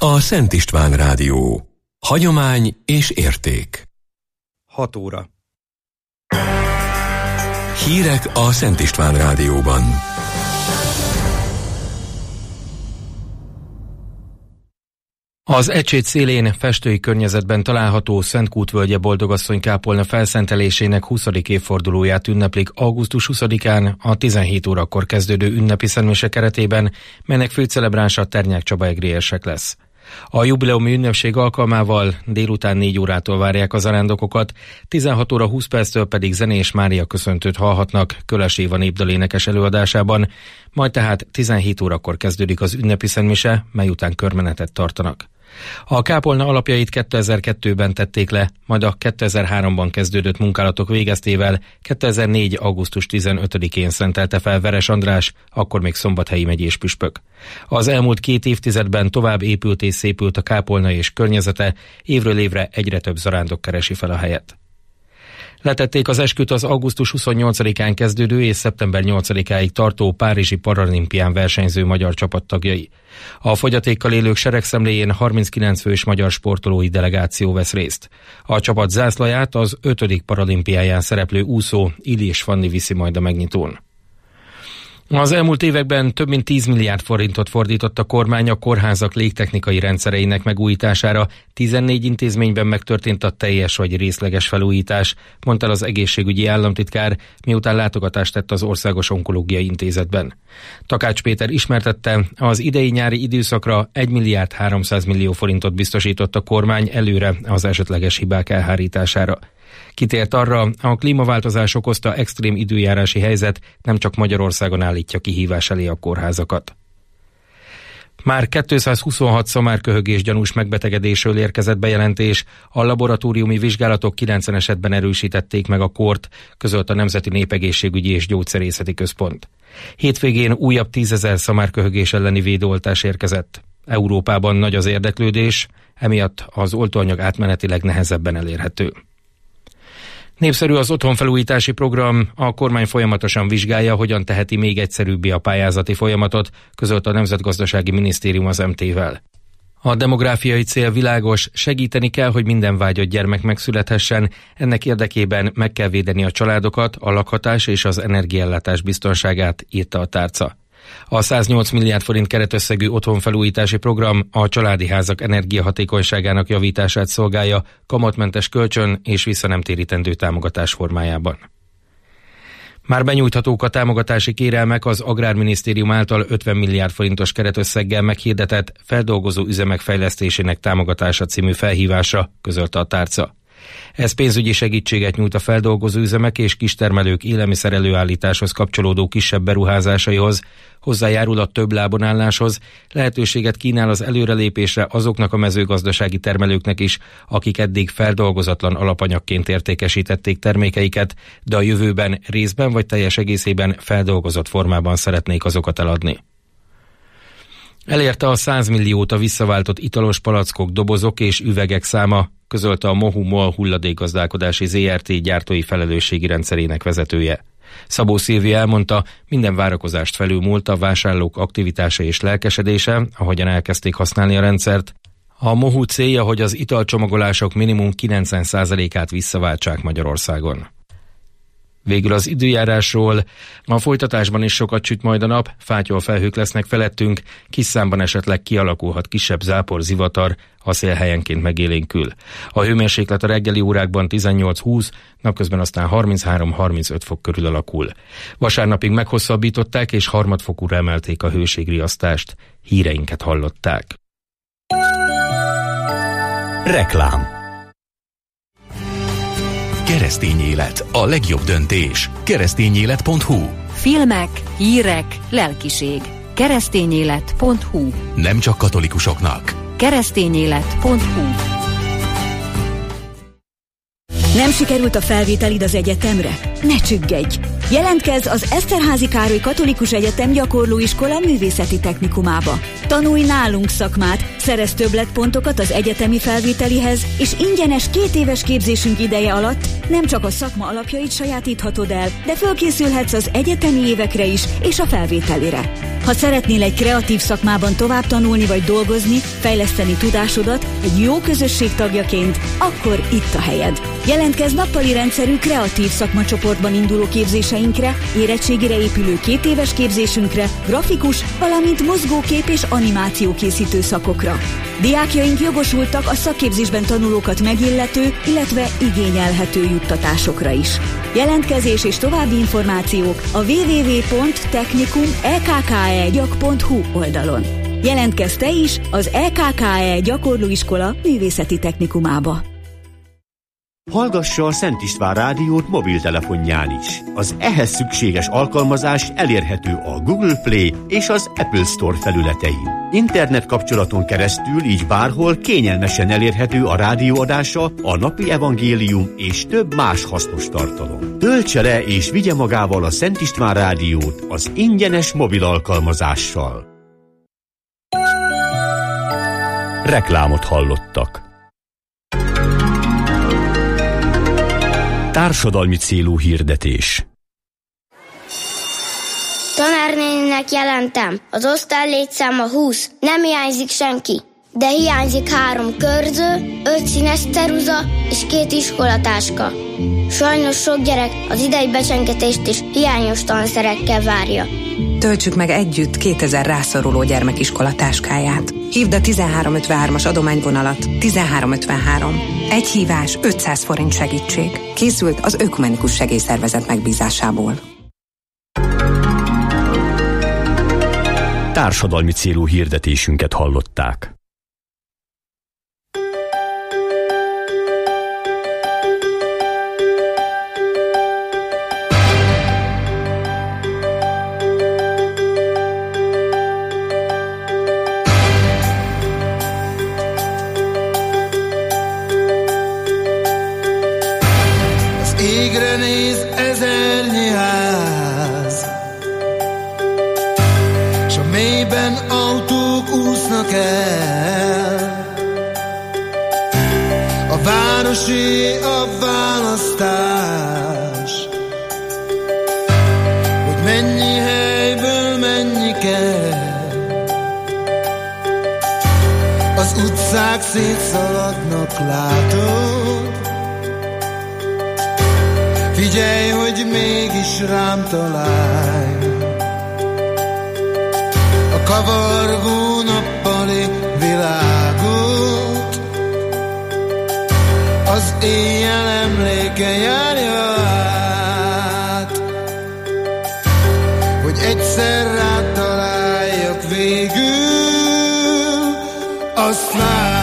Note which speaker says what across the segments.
Speaker 1: a Szent István Rádió. Hagyomány és érték.
Speaker 2: 6 óra.
Speaker 1: Hírek a Szent István Rádióban.
Speaker 3: Az Ecsét szélén, festői környezetben található Szentkút-völgye Boldogasszony kápolna felszentelésének 20. évfordulóját ünneplik augusztus 20-án a 17 órakor kezdődő ünnepi szentmise keretében, melynek főcelebránsa Ternyák Csaba egrérsek lesz. A jubileumi ünnepség alkalmával délután 4 órától várják a zarándokokat, 16 óra 20 perctől pedig Zenés Mária köszöntőt hallhatnak Köles Éva népdalénekes előadásában, majd tehát 17 órakor kezdődik az ünnepi szentmise, mely után körmenetet tartanak. A kápolna alapjait 2002-ben tették le, majd a 2003-ban kezdődött munkálatok végeztével 2004. augusztus 15-én szentelte fel Veres András, akkor még szombathelyi megyés püspök. Az elmúlt 2 évtizedben tovább épült és szépült a kápolna és környezete, évről évre egyre több zarándok keresi fel a helyet. Letették az esküt az augusztus 28-án kezdődő és szeptember 8-áig tartó Párizsi Paralimpián versenyző magyar csapattagjai. A fogyatékkal élők seregszemléjén 39 fős magyar sportolói delegáció vesz részt. A csapat zászlaját az 5. paralimpiáján szereplő úszó Illés Fanni viszi majd a megnyitón. Az elmúlt években több mint 10 milliárd forintot fordított a kormány a kórházak légtechnikai rendszereinek megújítására, 14 intézményben megtörtént a teljes vagy részleges felújítás, mondta az egészségügyi államtitkár, miután látogatást tett az Országos Onkológiai Intézetben. Takács Péter ismertette, az idei nyári időszakra 1 milliárd 300 millió forintot biztosított a kormány előre az esetleges hibák elhárítására. Kitért arra, a klímaváltozás okozta extrém időjárási helyzet nem csak Magyarországon állítja kihívás elé a kórházakat. Már 226 szamárköhögés gyanús megbetegedésről érkezett bejelentés, a laboratóriumi vizsgálatok 90 esetben erősítették meg a kort, közölt a Nemzeti Népegészségügyi és Gyógyszerészeti Központ. Hétvégén újabb 10 000 szamárköhögés elleni védőoltás érkezett. Európában nagy az érdeklődés, emiatt az oltóanyag átmenetileg nehezebben elérhető. Népszerű az otthonfelújítási program, a kormány folyamatosan vizsgálja, hogyan teheti még egyszerűbbé a pályázati folyamatot, közölt a Nemzetgazdasági Minisztérium az MT-vel. A demográfiai cél világos, segíteni kell, hogy minden vágyott gyermek megszülethessen, ennek érdekében meg kell védeni a családokat, a lakhatás és az energiaellátás biztonságát, írta a tárca. A 108 milliárd forint keretösszegű otthonfelújítási program a családi házak energiahatékonyságának javítását szolgálja, kamatmentes kölcsön és visszanemtérítendő támogatás formájában. Már benyújthatók a támogatási kérelmek az Agrárminisztérium által 50 milliárd forintos keretösszeggel meghirdetett feldolgozó üzemek fejlesztésének támogatása című felhívásra, közölte a tárca. Ez pénzügyi segítséget nyújt a feldolgozó üzemek és kistermelők élelmiszer előállításhoz kapcsolódó kisebb beruházásaihoz, hozzájárul a több lábonálláshoz, lehetőséget kínál az előrelépésre azoknak a mezőgazdasági termelőknek is, akik eddig feldolgozatlan alapanyagként értékesítették termékeiket, de a jövőben részben vagy teljes egészében feldolgozott formában szeretnék azokat eladni. Elérte a 100 milliót a visszaváltott italos palackok, dobozok és üvegek száma, közölte a Mohu MOL hulladékgazdálkodási ZRT gyártói felelősségi rendszerének vezetője. Szabó Szilvia elmondta, minden várakozást felülmúlt a vásárlók aktivitása és lelkesedése, ahogyan elkezdték használni a rendszert. A Mohu célja, hogy az italcsomagolások minimum 90%-át visszaváltsák Magyarországon. Végül az időjárásról. A folytatásban is sokat süt majd a nap, fátyol felhők lesznek felettünk, kis számban esetleg kialakulhat kisebb zápor, zivatar, a szél helyenként megélénkül. A hőmérséklet a reggeli órákban 18-20, napközben aztán 33-35 fok körül alakul. Vasárnapig meghosszabbították és harmadfokúra emelték a hőségriasztást. Híreinket hallották.
Speaker 1: Reklám. Keresztény élet, a legjobb döntés. Keresztényélet.hu.
Speaker 4: Filmek, hírek, lelkiség. Keresztényélet.hu.
Speaker 1: Nem csak katolikusoknak.
Speaker 4: Keresztényélet.hu.
Speaker 5: Nem sikerült a felvételid az egyetemre? Ne csüggedj! Jelentkezz az Eszterházy Károly Katolikus Egyetem Gyakorlóiskola Művészeti Technikumába. Tanulj nálunk szakmát, szerezz többletpontokat az egyetemi felvételihez, és ingyenes 2 éves képzésünk ideje alatt nem csak a szakma alapjait sajátíthatod el, de fölkészülhetsz az egyetemi évekre is és a felvételire. Ha szeretnél egy kreatív szakmában tovább tanulni vagy dolgozni, fejleszteni tudásodat egy jó közösség tagjaként, akkor itt a helyed. Jelentkezz nappali rendszerű kreatív szakmacsoportban induló képzéseinkre, érettségire épülő 2 éves képzésünkre, grafikus, valamint mozgókép és animáció készítő szakokra. Diákjaink jogosultak a szakképzésben tanulókat megillető, illetve igényelhető juttatásokra is. Jelentkezés és további információk a www.technikum.ekkegyak.hu oldalon. Jelentkezz te is az EKKE Gyakorlóiskola Művészeti Technikumába.
Speaker 6: Hallgassa a Szent István Rádiót mobiltelefonján is. Az ehhez szükséges alkalmazás elérhető a Google Play és az Apple Store felületein. Internet kapcsolaton keresztül így bárhol kényelmesen elérhető a rádióadása, a napi evangélium és több más hasznos tartalom. Töltse le és vigye magával a Szent István Rádiót az ingyenes mobil alkalmazással. Reklámot hallottak. Társadalmi célú hirdetés.
Speaker 7: Tanárnéninek jelentem, az osztálylétszáma 20, nem hiányzik senki, de hiányzik 3 körző, 5 színes ceruza és 2 iskolatáska. Sajnos sok gyerek az idei becsengetést is hiányos tanszerekkel várja.
Speaker 8: Töltsük meg együtt 2000 rászoruló gyermekiskola táskáját. Hívd a 1353-as adományvonalat 1353. Egy hívás 500 forint segítség. Készült az Ökumenikus Segélyszervezet megbízásából.
Speaker 6: Társadalmi célú hirdetésünket hallották.
Speaker 9: Égre néz ezernyi ház, s a mélyben autók úsznak el. A városi a választás, hogy mennyi helyből mennyi kell. Az utcák szétszaladnak, látod? Figyelj, hogy mégis rám találj. A kavargó nappali világot az éjjel emléke járja át, hogy egyszer rád találjak végül, azt várd.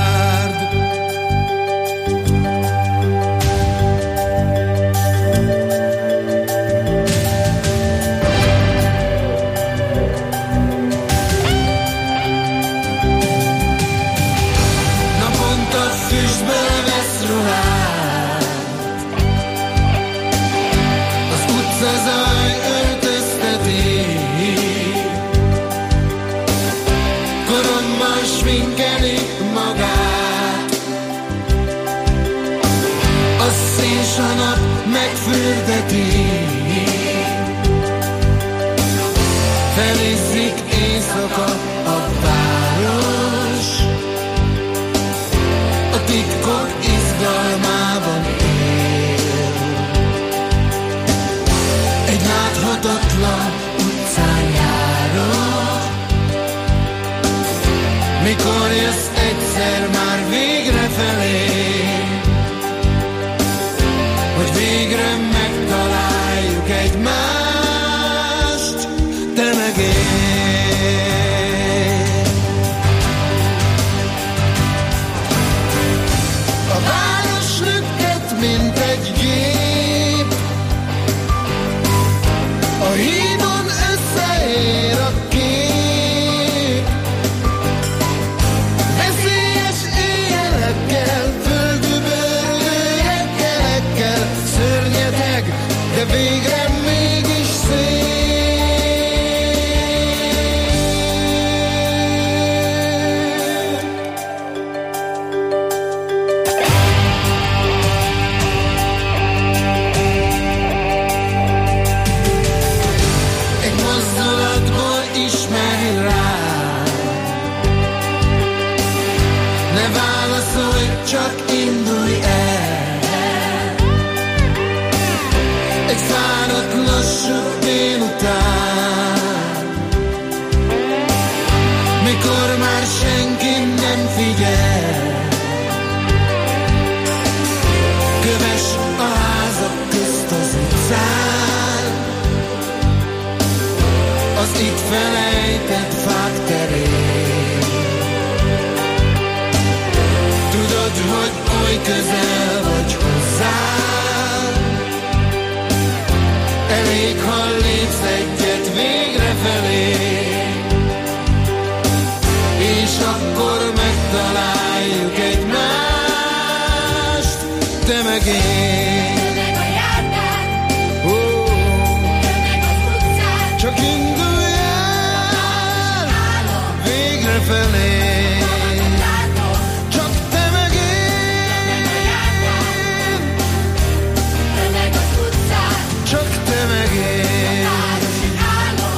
Speaker 9: És a nap megfürdeti, felizzik éjszaka a város, a titkok izgalmában él. Egy láthatatlan utcán járok, mikor jössz egyszer már végre felém, hogy végre megtaláljuk egymást, te meg én. A város lüktet, mint egy gép, a hídon összeér a kép. Veszélyes éjjelekkel, földübörgő reggelekkel, szörnyeteg, de végre mi közel vagy hozzám. Elég, ha lépsz egyet végre felé, és akkor megtaláljuk egymást, te meg én.
Speaker 10: Tömeg a járdán, tömeg az utcán,
Speaker 9: Csak indulj el végre felé. Csak te meg én.
Speaker 10: tömeg az utcán,
Speaker 9: Csak te meg én.
Speaker 10: városi álom,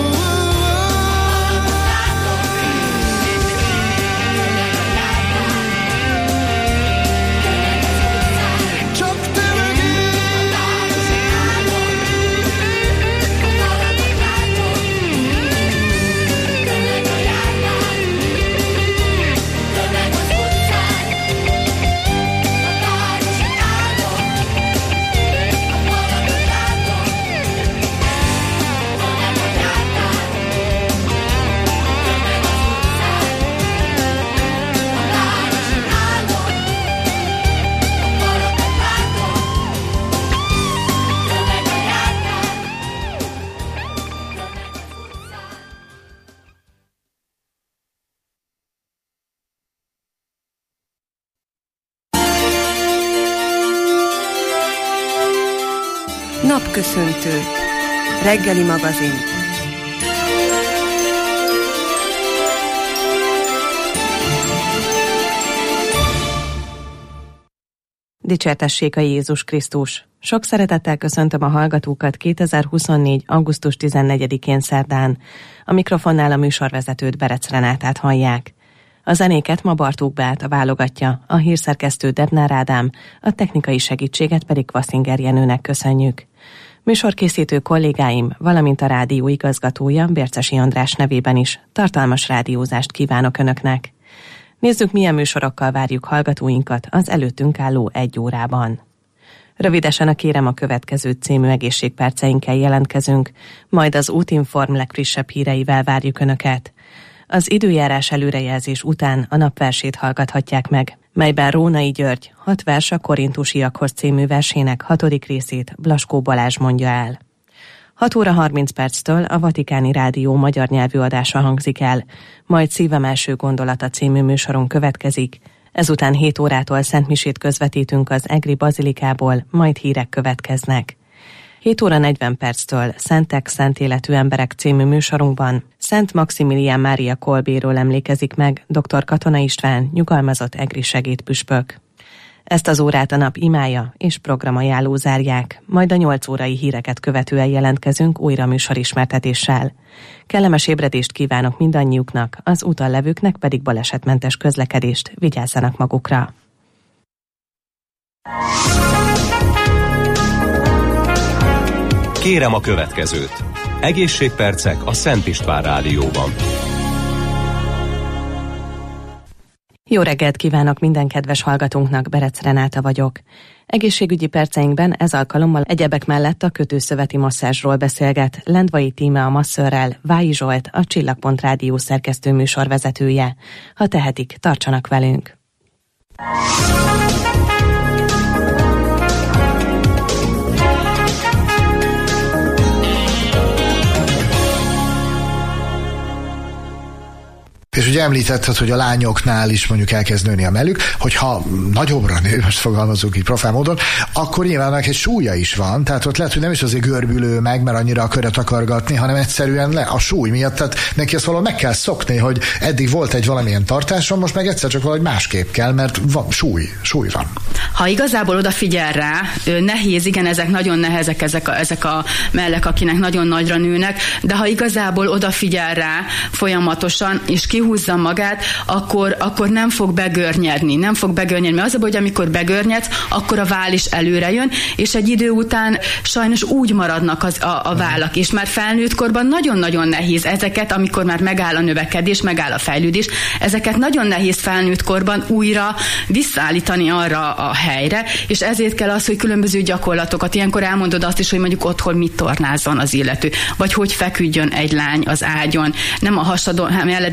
Speaker 9: Csak te meg én.
Speaker 11: Napköszöntő. Reggeli magazin.
Speaker 12: Dicsértessék a Jézus Krisztus! Sok szeretettel köszöntöm a hallgatókat 2024. augusztus 14-én szerdán. A mikrofonnál a műsorvezetőt, Berec Renátát hallják. A zenéket ma Bartók Beáta válogatja, a hírszerkesztő Debnár Ádám, a technikai segítséget pedig Kvaszinger Jenőnek köszönjük. Műsorkészítő kollégáim, valamint a rádió igazgatója, Bércesi András nevében is tartalmas rádiózást kívánok Önöknek. Nézzük, milyen műsorokkal várjuk hallgatóinkat az előttünk álló 1 órában. Rövidesen a Kérem a következő című egészségperceinkkel jelentkezünk, majd az Útinform legfrissebb híreivel várjuk Önöket. Az időjárás előrejelzés után a napversét hallgathatják meg, melyben Rónai György 6 vers a Korintusiakhoz című versének 6. részét Blaskó Balázs mondja el. 6 óra 30 perctől a Vatikáni Rádió magyar nyelvű adása hangzik el, majd Szívem első gondolata című műsorunk következik, ezután 7 órától szentmisét közvetítünk az Egri Bazilikából, majd hírek következnek. 7 óra 40 perctől Szentek, szent életű emberek című műsorunkban Szent Maximilián Mária Kolbéről emlékezik meg dr. Katona István, nyugalmazott egri segédpüspök. Ezt az órát a nap imája és programajánló zárják, majd a 8 órai híreket követően jelentkezünk újra műsorismertetéssel. Kellemes ébredést kívánok mindannyiuknak, az úton levőknek pedig balesetmentes közlekedést, vigyázzanak magukra!
Speaker 1: Kérem a következőt. Egészségpercek a Szent István Rádióban.
Speaker 12: Jó reggelt kívánok minden kedves hallgatónknak, Berec Renáta vagyok. Egészségügyi perceinkben ez alkalommal egyebek mellett a kötőszöveti masszázsról beszélget Lendvai Tíme a masszörrel, Vályi Zsolt, a Csillagpont Rádió szerkesztő műsorvezetője. Ha tehetik, tartsanak velünk!
Speaker 13: És ugye említetted, hogy a lányoknál is mondjuk elkezd nőni a mellük, hogyha nagyobbra nő, most fogalmazunk így profán módon, akkor nyilván egy súlya is van, tehát ott lehet, hogy nem is azért görbülő meg, mert annyira akar takargatni, hanem egyszerűen a súly miatt, tehát neki ezt valahogy meg kell szokni, hogy eddig volt egy valamilyen tartásom, most meg egyszer csak valahogy másképp kell, mert van súly van.
Speaker 14: Ha igazából odafigyel rá, nehéz, igen, ezek nagyon nehezek, ezek a mellek, akinek nagyon nagyra nőnek, de ha igazából odafigyel rá folyamatosan, és kihúzza magát, akkor nem fog begörnyedni. Nem fog begörnyedni, mert az a baj, hogy amikor begörnyedsz, akkor a váll is előre jön, és egy idő után sajnos úgy maradnak a vállak, és már felnőtt korban nagyon-nagyon nehéz ezeket, amikor már megáll a növekedés, megáll a fejlődés, ezeket nagyon nehéz felnőtt korban újra visszaállítani arra a helyre, és ezért kell az, hogy különböző gyakorlatokat, ilyenkor elmondod azt is, hogy mondjuk otthon mit tornázzon az illető, vagy hogy feküdjön egy lány az ágyon, nem a hasadon, melleden fekszel,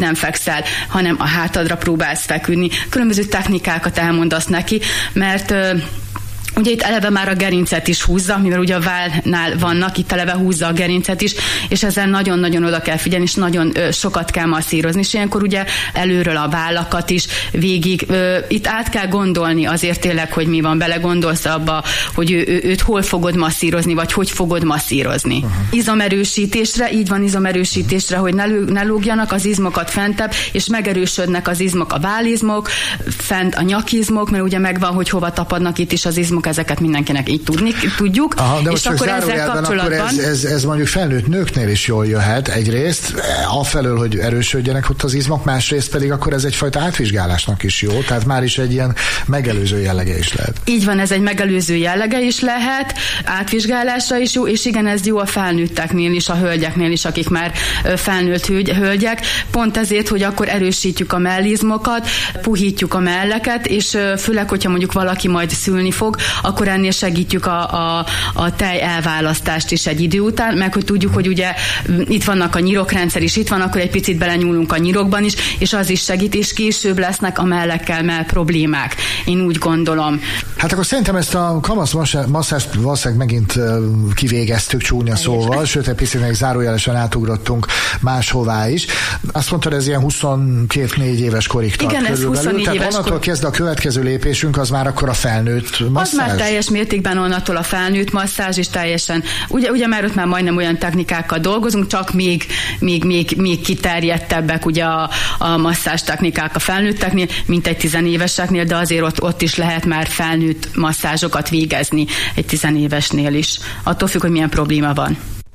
Speaker 14: el, hanem a hátadra próbálsz feküdni. Különböző technikákat elmondasz neki, mert ugye itt eleve már a gerincet is húzza, mivel ugye a vállnál vannak, itt eleve húzza a gerincet is, és ezzel nagyon-nagyon oda kell figyelni, és nagyon sokat kell masszírozni, és ilyenkor ugye előről a vállakat is végig, itt át kell gondolni azért tényleg, hogy mi van, belegondolsz abba, hogy őt hol fogod masszírozni, vagy hogy fogod masszírozni. Uh-huh. Izomerősítésre, így van, izomerősítésre, hogy ne lógjanak az izmokat fentebb, és megerősödnek az izmok, a vállizmok, fent a nyakizmok, mert ugye megvan, hogy hova tapadnak itt is az izmok, ezeket mindenkinek így tudjuk.
Speaker 13: Aha, de
Speaker 14: és akkor ezzel kapcsolatban...
Speaker 13: Akkor ez mondjuk felnőtt nőknél is jól jöhet egyrészt, afelől, hogy erősödjenek ott az izmok, másrészt pedig akkor ez egyfajta átvizsgálásnak is jó, tehát már is egy ilyen megelőző jellege is lehet.
Speaker 14: Így van, ez egy megelőző jellege is lehet, átvizsgálásra is jó, és igen, ez jó a felnőtteknél is, a hölgyeknél is, akik már felnőtt hölgyek, pont ezért, hogy akkor erősítjük a mellizmokat, puhítjuk a melleket, és főleg, hogyha mondjuk valaki majd szülni fog, akkor ennél segítjük a tej elválasztást is egy idő után, meg hogy tudjuk, hogy ugye itt vannak a nyirokrendszer is, itt van, akkor egy picit belenyúlunk a nyirokban is, és az is segít, és később lesznek a mellekkel problémák. Én úgy gondolom.
Speaker 13: Hát akkor szerintem ezt a kamasz masszást valószínűleg megint kivégeztük csúnya szóval, sőt egy picit még zárójelesen átugrottunk máshová is. Azt mondtad, ez ilyen 22-4 éves korig tart.
Speaker 14: Igen, ez 24
Speaker 13: tehát
Speaker 14: éves
Speaker 13: onnantól kezdve a következő lépésünk az már akkor a felnőtt masszázs.
Speaker 14: Az már teljes mértékben onnantól a felnőtt masszázs, és teljesen, ugye már ott már majdnem olyan technikákkal dolgozunk, csak még kiterjedtebbek ugye a masszázs technikák a felnőtteknél, mint egy 10 éveseknél, de azért ott is lehet már felnőtt masszázsokat végezni egy 10 évesnél is. Attól függ, hogy milyen probléma van.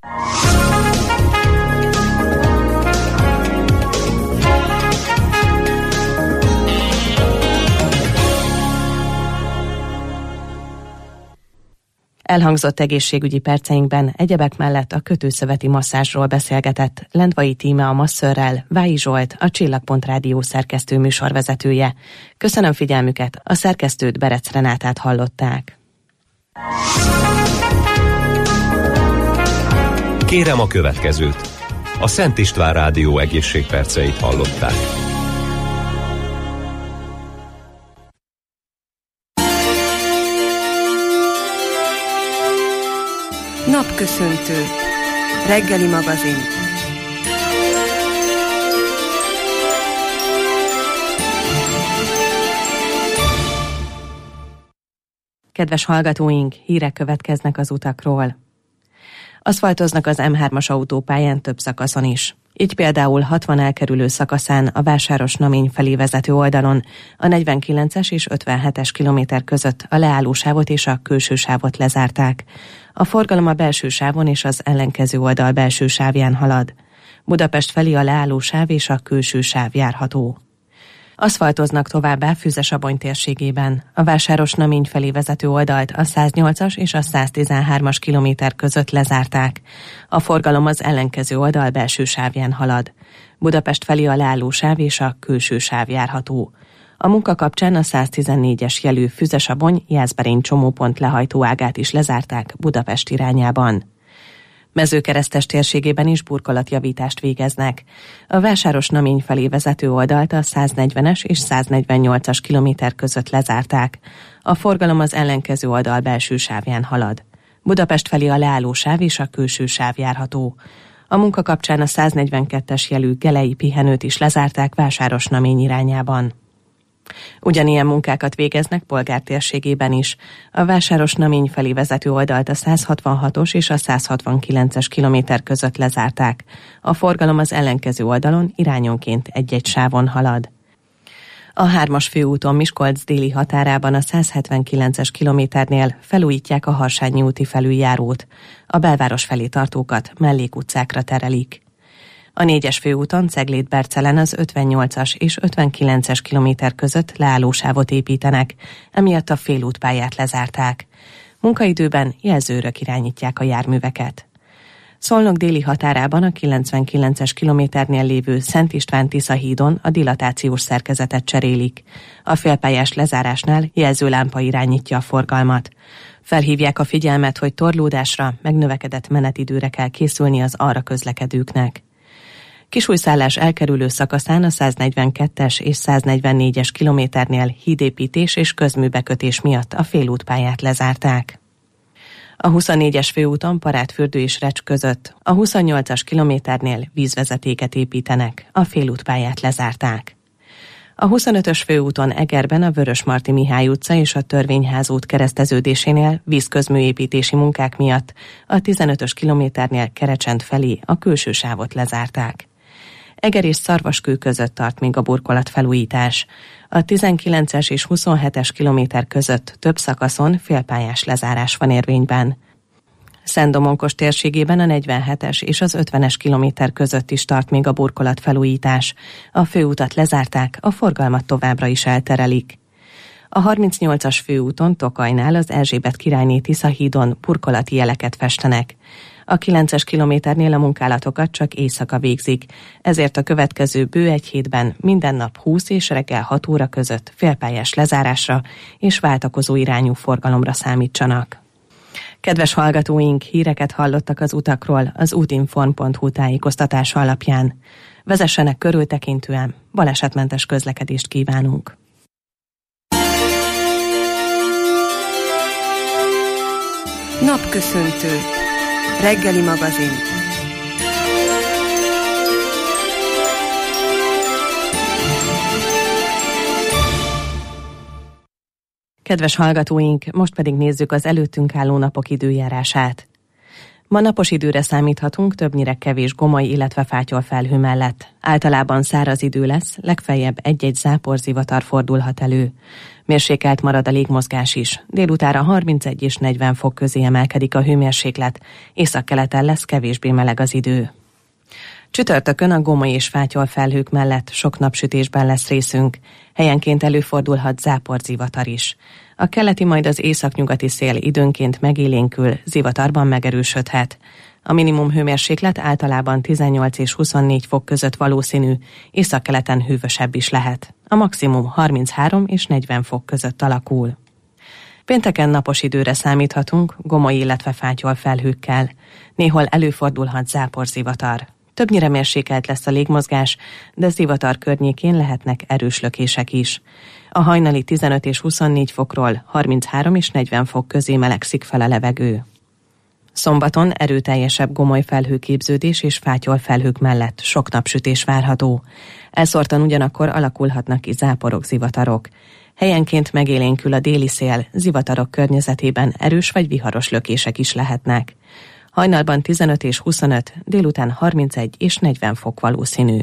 Speaker 12: Elhangzott egészségügyi perceinkben egyebek mellett a kötőszöveti masszázsról beszélgetett Lendvai Tíme a masszörrel, Vályi Zsolt, a Csillagpont Rádió szerkesztő műsorvezetője. Köszönöm figyelmüket, a szerkesztőt, Berec Renátát hallották.
Speaker 1: Kérem a következőt. A Szent István Rádió egészségperceit hallották.
Speaker 11: Napköszöntő. Reggeli magazin.
Speaker 12: Kedves hallgatóink, hírek következnek az utakról. Aszfaltoznak az M3-as autópályán több szakaszon is. Így például 60 elkerülő szakaszán a Vásáros-Namény felé vezető oldalon a 49-es és 57-es kilométer között a leállósávot és a külső sávot lezárták. A forgalom a belső sávon és az ellenkező oldal belső sávján halad. Budapest felé a leállósáv és a külső sáv járható. Aszfaltoznak továbbá Füzesabony térségében. A Vásáros-Namény felé vezető oldalt a 108-as és a 113-as kilométer között lezárták. A forgalom az ellenkező oldal belső sávján halad. Budapest felé a leállósáv és a külső sáv járható. A munka kapcsán a 114-es jelű Füzesabony-Jászberény csomópont lehajtóágát is lezárták Budapest irányában. Mezőkeresztes térségében is burkolatjavítást végeznek. A Vásáros-Namény felé vezető oldalt a 140-es és 148-as kilométer között lezárták. A forgalom az ellenkező oldal belső sávján halad. Budapest felé a leállósáv és a külső sáv járható. A munka kapcsán a 142-es jelű Gelei pihenőt is lezárták Vásáros-Namény irányában. Ugyanilyen munkákat végeznek Polgár térségében is. A Vásáros-Namény felé vezető oldalt a 166-os és a 169-es kilométer között lezárták. A forgalom az ellenkező oldalon irányonként egy-egy sávon halad. A 3-as főúton Miskolc déli határában a 179-es kilométernél felújítják a Harsányi úti felüljárót. A belváros felé tartókat mellékutcákra terelik. A 4-es főúton Cegléd-Bercelen az 58-as és 59-es kilométer között leállósávot építenek, emiatt a félútpályát lezárták. Munkaidőben jelzőrök irányítják a járműveket. Szolnok déli határában a 99-es kilométernél lévő Szent István-Tisza hídon a dilatációs szerkezetet cserélik. A félpályás lezárásnál jelzőlámpa irányítja a forgalmat. Felhívják a figyelmet, hogy torlódásra, megnövekedett menetidőre kell készülni az arra közlekedőknek. Kisújszállás elkerülő szakaszán a 142-es és 144-es kilométernél hídépítés és közműbekötés miatt a félútpályát lezárták. A 24-es főúton Parádfürdő és Recs között a 28-as kilométernél vízvezetéket építenek, a félútpályát lezárták. A 25-ös főúton Egerben a Vörösmarty Mihály utca és a Törvényház út kereszteződésénél vízközműépítési munkák miatt a 15-ös kilométernél Kerecsend felé a külső sávot lezárták. Eger és Szarvaskő között tart még a burkolatfelújítás. A 19-es és 27-es kilométer között több szakaszon félpályás lezárás van érvényben. Szent-Domonkos térségében a 47-es és az 50-es kilométer között is tart még a burkolatfelújítás. A főutat lezárták, a forgalmat továbbra is elterelik. A 38-as főúton Tokajnál az Erzsébet királyné Tisza hídon burkolati jeleket festenek. A 9-es kilométernél a munkálatokat csak éjszaka végzik, ezért a következő bő egy hétben minden nap 20 és reggel 6 óra között félpályás lezárásra és váltakozó irányú forgalomra számítsanak. Kedves hallgatóink, híreket hallottak az utakról az útinform.hu tájékoztatása alapján. Vezessenek körültekintően, balesetmentes közlekedést kívánunk.
Speaker 11: Napköszöntő. Reggeli magazin.
Speaker 12: Kedves hallgatóink, most pedig nézzük az előttünk álló napok időjárását. Ma napos időre számíthatunk, többnyire kevés gomoly, illetve fátyolfelhő mellett. Általában száraz idő lesz, legfeljebb egy-egy záporzivatar fordulhat elő. Mérsékelt marad a légmozgás is. Délutánra 31 és 40 fok közé emelkedik a hőmérséklet, északkeleten lesz kevésbé meleg az idő. Csütörtökön a gomoly és fátyolfelhők mellett sok napsütésben lesz részünk. Helyenként előfordulhat záporzivatar is. A keleti, majd az északnyugati szél időnként megélénkül, zivatarban megerősödhet. A minimum hőmérséklet általában 18 és 24 fok között valószínű, északkeleten hűvösebb is lehet. A maximum 33 és 40 fok között alakul. Pénteken napos időre számíthatunk, gomoly, illetve fátyolfelhőkkel. Néhol előfordulhat záporzivatar. Többnyire mérsékelt lesz a légmozgás, de zivatar környékén lehetnek erős lökések is. A hajnali 15 és 24 fokról 33 és 40 fok közé melegszik fel a levegő. Szombaton erőteljesebb gomoly felhőképződés és fátyolfelhők mellett sok napsütés várható. Elszórtan ugyanakkor alakulhatnak ki záporok, zivatarok. Helyenként megélénkül a déli szél, zivatarok környezetében erős vagy viharos lökések is lehetnek. Hajnalban 15 és 25, délután 31 és 40 fok valószínű.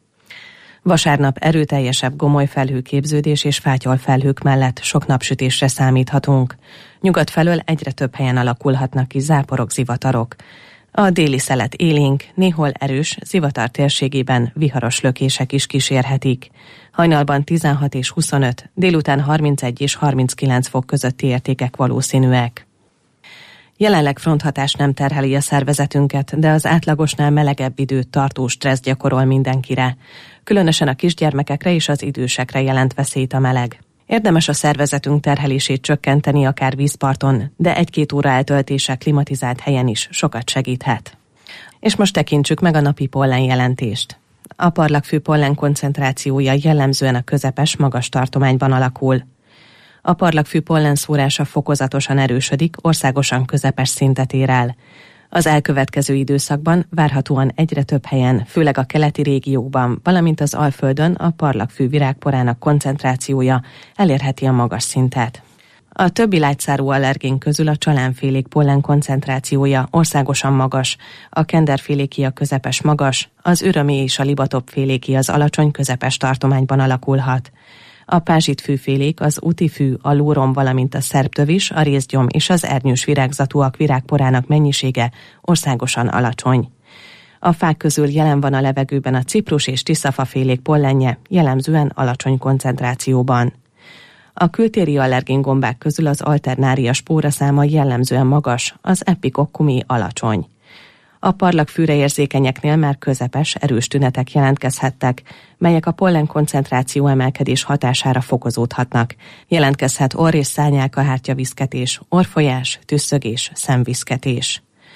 Speaker 12: Vasárnap erőteljesebb gomoly felhőképződés és fátyolfelhők mellett sok napsütésre számíthatunk. Nyugat felől egyre több helyen alakulhatnak ki záporok, zivatarok. A déli szelet élénk, néhol erős, zivatar térségében viharos lökések is kísérhetik. Hajnalban 16 és 25, délután 31 és 39 fok közötti értékek valószínűek. Jelenleg fronthatás nem terheli a szervezetünket, de az átlagosnál melegebb idő tartó stressz gyakorol mindenkire. Különösen a kisgyermekekre és az idősekre jelent veszélyt a meleg. Érdemes a szervezetünk terhelését csökkenteni akár vízparton, de 1-2 óra eltöltése klimatizált helyen is sokat segíthet. És most tekintsük meg a napi pollenjelentést. A parlagfű pollen koncentrációja jellemzően a közepes, magas tartományban alakul. A parlagfű pollenszórása fokozatosan erősödik, országosan közepes szintet ér el. Az elkövetkező időszakban várhatóan egyre több helyen, főleg a keleti régiókban, valamint az Alföldön a parlagfű virágporának koncentrációja elérheti a magas szintet. A többi lágyszárú allergén közül a csalánfélék pollen koncentrációja országosan magas, a kenderféléki a közepes magas, az ürömi és a libatopféléki az alacsony közepes tartományban alakulhat. A pázsitfűfélék, az utifű, a lórom, valamint a szerbtövis, a rézgyom és az ernyős virágzatúak virágporának mennyisége országosan alacsony. A fák közül jelen van a levegőben a ciprus és tiszafafélék pollenje, jellemzően alacsony koncentrációban. A kültéri allergéngombák közül az alternária spóraszáma jellemzően magas, az epikokkumi alacsony. A parlagfűre érzékenyeknél már közepes, erős tünetek jelentkezhettek, melyek a pollen koncentráció emelkedés hatására fokozódhatnak. Jelentkezhet orr- és szárnyálkahártya viszketés, orrfolyás, tüsszögés, szemviszketés.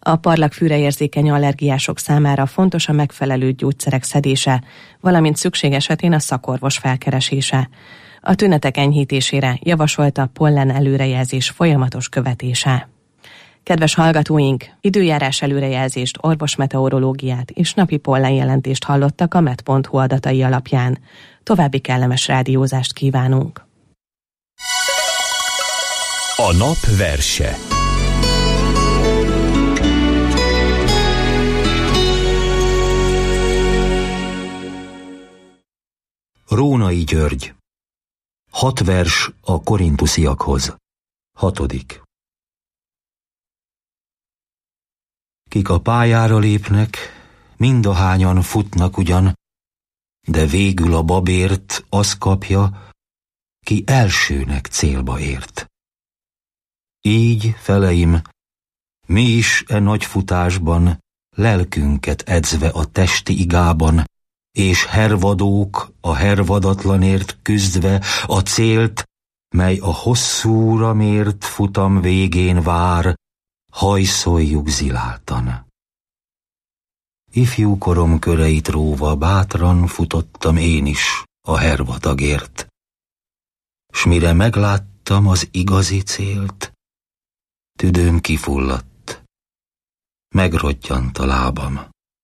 Speaker 12: A parlagfűre érzékeny allergiások számára fontos a megfelelő gyógyszerek szedése, valamint szükség esetén a szakorvos felkeresése. A tünetek enyhítésére javasolta pollen előrejelzés folyamatos követése. Kedves hallgatóink, időjárás előrejelzést, orvosmeteorológiát és napi pollenjelentést hallottak a met.hu adatai alapján. További kellemes rádiózást kívánunk!
Speaker 1: A nap verse.
Speaker 15: Rónai György. 6 vers a korintusziakhoz. 6. Kik a pályára lépnek, mindahányan futnak ugyan, de végül a babért az kapja, ki elsőnek célba ért. Így, feleim, mi is e nagy futásban, lelkünket edzve a testi igában, és hervadók a hervadatlanért küzdve a célt, mely a hosszúra mért futam végén vár, hajszoljuk ziláltan. Ifjú korom köreit róva bátran futottam én is a hervadagért, s mire megláttam az igazi célt, tüdőm kifulladt, megrodjant a lábam.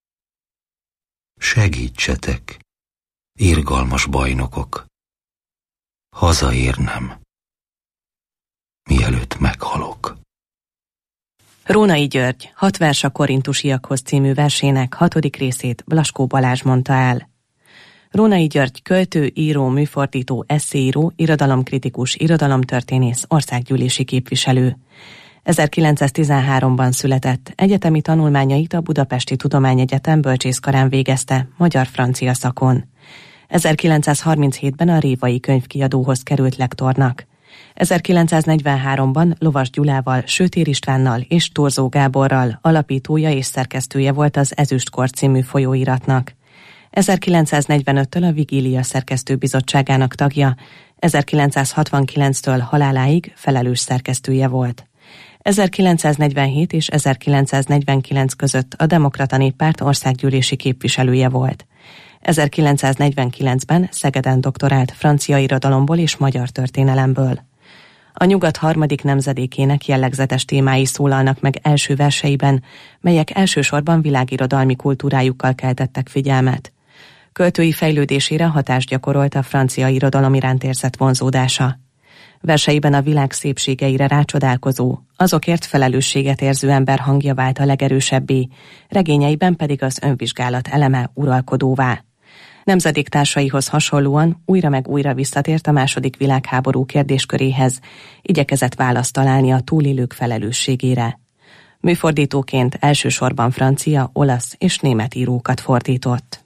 Speaker 15: Segítsetek, irgalmas bajnokok, hazaérnem, mielőtt meghalok.
Speaker 12: Rónai György 6 vers a korintusiakhoz című versének 6. részét Blaskó Balázs mondta el. Rónai György költő, író, műfordító, esszéíró, irodalomkritikus, irodalomtörténész, országgyűlési képviselő. 1913-ban született, egyetemi tanulmányait a Budapesti Tudományegyetem bölcsészkarán végezte, magyar-francia szakon. 1937-ben a Révai Könyvkiadóhoz került lektornak. 1943-ban Lovas Gyulával, Sötér Istvánnal és Torzó Gáborral alapítója és szerkesztője volt az Ezüstkor című folyóiratnak. 1945-től a Vigília szerkesztőbizottságának tagja, 1969-től haláláig felelős szerkesztője volt. 1947 és 1949 között a Demokrata Néppárt országgyűlési képviselője volt. 1949-ben Szegeden doktorált francia irodalomból és magyar történelemből. A nyugat harmadik nemzedékének jellegzetes témái szólalnak meg első verseiben, melyek elsősorban világirodalmi kultúrájukkal keltettek figyelmet. Költői fejlődésére hatást gyakorolt a francia irodalom iránt érzett vonzódása. Verseiben a világ szépségeire rácsodálkozó, azokért felelősséget érző ember hangja vált a legerősebbé, regényeiben pedig az önvizsgálat eleme uralkodóvá. Nemzedéktársaihoz hasonlóan újra meg újra visszatért a II. Világháború kérdésköréhez, igyekezett választ találni a túlélők felelősségére. Műfordítóként elsősorban francia, olasz és német írókat fordított.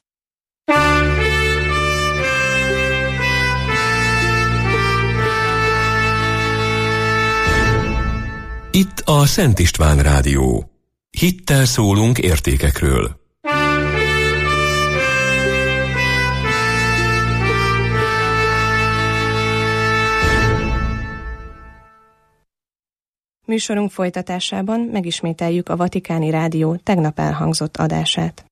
Speaker 1: Itt a Szent István Rádió. Hittel szólunk értékekről.
Speaker 12: Műsorunk folytatásában megismételjük a Vatikáni Rádió tegnap elhangzott adását.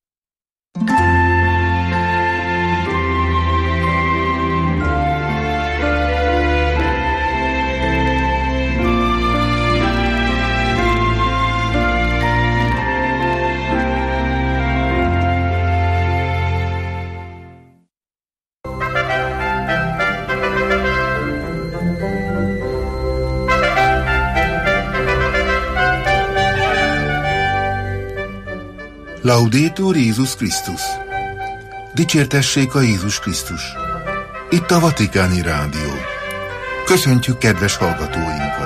Speaker 16: Laudetur Jézus Krisztus! Dicsértessék a Jézus Krisztus! Itt a Vatikáni Rádió. Köszöntjük kedves hallgatóinkat!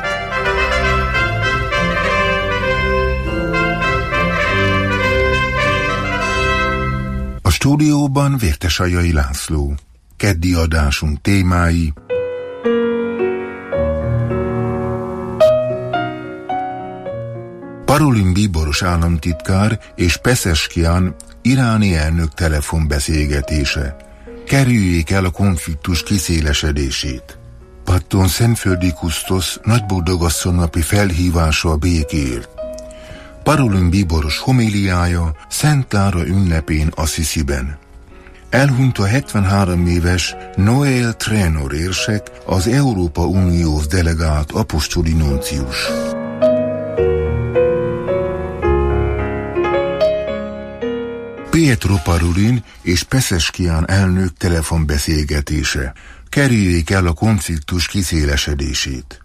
Speaker 16: A stúdióban Vértesajai László. Keddi adásunk témái: Parolin bíboros államtitkár és Peszeskjan iráni elnök telefonbeszélgetése. Kerüljék el a konfliktus kiszélesedését. Patton Szentföldi Kusztosz nagyboldogasszony napi felhívása a békéért. Parolin bíboros homiliája Szent Klára ünnepén Assisiben. Elhunyt a 73 éves Noel Trenor érsek, az Európa Unióhoz delegált apostoli nuncius. Pietro Parolin és Peszeskhián elnök telefonbeszélgetése. Kerüljék el a konfliktus kiszélesedését.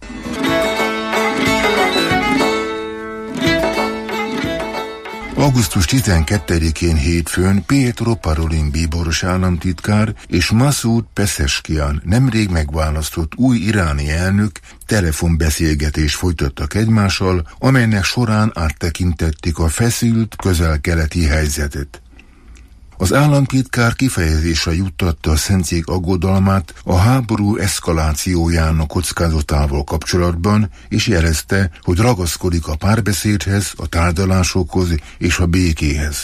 Speaker 16: Augusztus 12-én hétfőn Pietro Parolin bíboros államtitkár és Masoud Peszeskhián nemrég megválasztott új iráni elnök telefonbeszélgetést folytattak egymással, amelynek során áttekintették a feszült közel-keleti helyzetet. Az államtitkár kifejezésre juttatta a szentszék aggodalmát a háború eszkalációjának kockázatával kapcsolatban, és jelezte, hogy ragaszkodik a párbeszédhez, a tárgyalásokhoz és a békéhez.